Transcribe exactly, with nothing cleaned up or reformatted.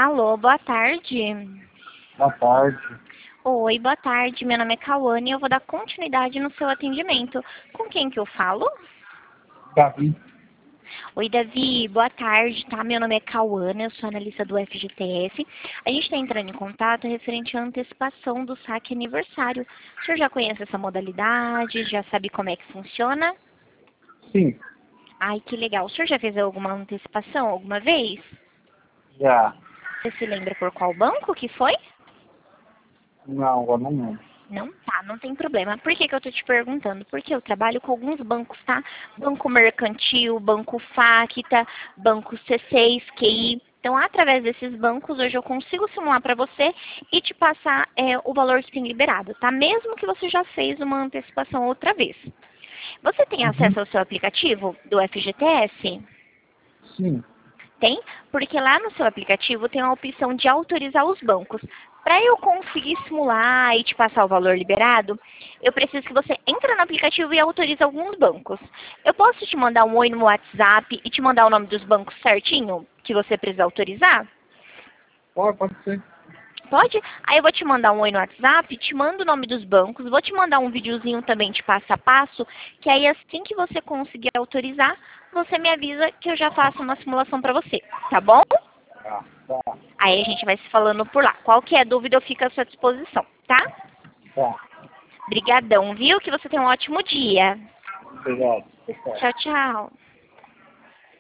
Alô, boa tarde. Boa tarde. Oi, boa tarde. Meu nome é Cauane e eu vou dar continuidade no seu atendimento. Com quem que eu falo? Davi. Oi, Davi. Boa tarde, tá? Meu nome é Cauane, eu sou analista do F G T S. A gente está entrando em contato referente à antecipação do saque aniversário. O senhor já conhece essa modalidade? Já sabe como é que funciona? Sim, Ai, que legal. O senhor já fez alguma antecipação alguma vez? já. Você se lembra por qual banco que foi? Não, agora não lembro. Não? Tá, não tem problema. Por que que eu tô te perguntando? Porque eu trabalho com alguns bancos, tá? Banco Mercantil, Banco Facta, Banco C seis, Q I. Então, através desses bancos, hoje eu consigo simular para você e te passar é, o valor que tem liberado, tá? Mesmo que você já fez uma antecipação outra vez. Você tem Uhum. acesso ao seu aplicativo do F G T S? Sim. Tem? Porque lá no seu aplicativo tem a opção de autorizar os bancos. Para eu conseguir simular e te passar o valor liberado, eu preciso que você entre no aplicativo e autorize alguns bancos. Eu posso te mandar um oi no WhatsApp e te mandar o nome dos bancos certinho que você precisa autorizar? Pode, pode ser. Pode? Aí eu vou te mandar um oi no WhatsApp, te mando o nome dos bancos, vou te mandar um videozinho também de passo a passo, que aí assim que você conseguir autorizar, você me avisa que eu já faço uma simulação para você, tá bom? Tá, tá, Aí a gente vai se falando por lá. Qualquer dúvida eu fico à sua disposição, tá? tá. Brigadão, viu? Que você tenha um ótimo dia. Obrigado. Pessoal. Tchau, tchau.